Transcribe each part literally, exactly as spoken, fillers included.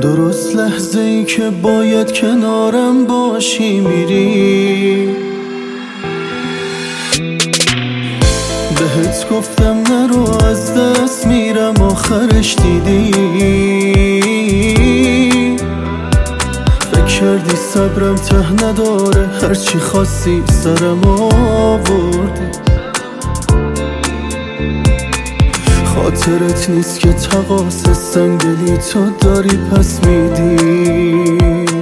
درست لحظه ای که باید کنارم باشی میری. بهت گفتم نرو از دست میرم آخرش دیدی. فکر کردی صبرم ته نداره هرچی خواستی سرم آوردی. خاطرت نیست که تقاس سنگلی تو داری پس میدی.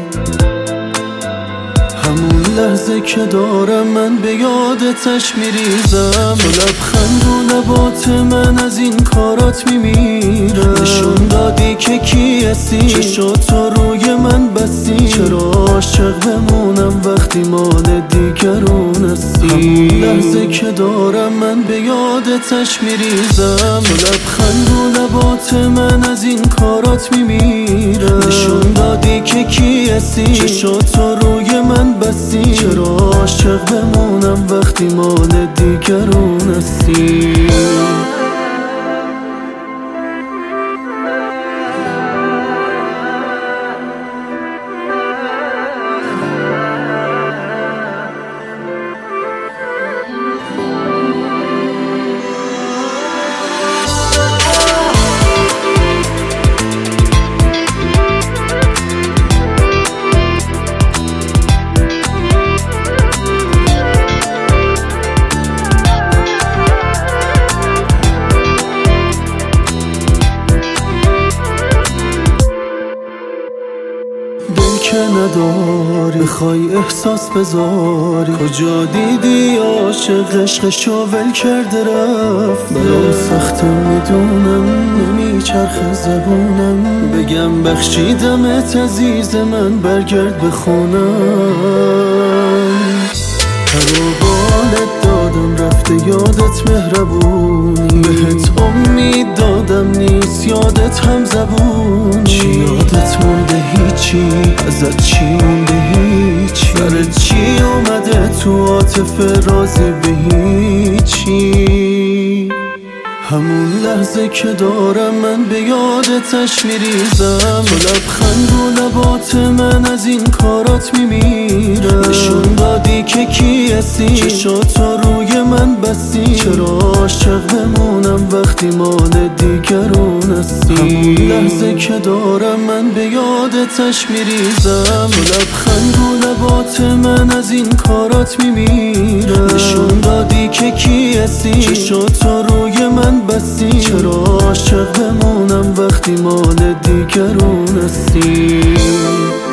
همون لحظه که دارم من به یادتش میریزم. تو لبخند و لبات من از این کارات میمیرم. نشون دادی که کی هستی، چشاتو روی من بستی. چرا عاشق بمونم وقتی مال دیگرون هستی. همون لحظه که دارم من به یادتش میریزم. تو لبخند و لبات من از این کارات میمیرم. نشون دادی که کی هستی، چشاتو روی من بستی. چرا عاشق بمونم وقتی مال دیگرون هستی. که نداری بخوای احساس بذاری. کجا دیدی عاشق عشقشو ول کرده رفت. برام سخته میدونم نمیچرخه زبونم. بگم بخشیدمت عزیز من برگرد بخونم. پر و بالت دادم رفته یادت مهربونی. بهت امید دادم نیست یادت هم زبونی. چی یادت مونده هیچی، ازت چی مونده هیچی. برات چی اومده تو عاطفه راضی به هیچی. همون لحظه که دارم من به یادتش میریزم. تو لبخند و لبات من از این کارات میمیرم. نشون دادی که کی هستی، چشاتو روی من بستی. چرا عاشق بمونم وقتی مال دیگرون هستی. همون لحظه که دارم من به یادتش میریزم. تو لبخند و لبات من از این کارات میمیرم. نشون دادی که کی هستی، چشاتو روی من بستی. چرا عاشق بمونم وقتی مال دیگرون هستی.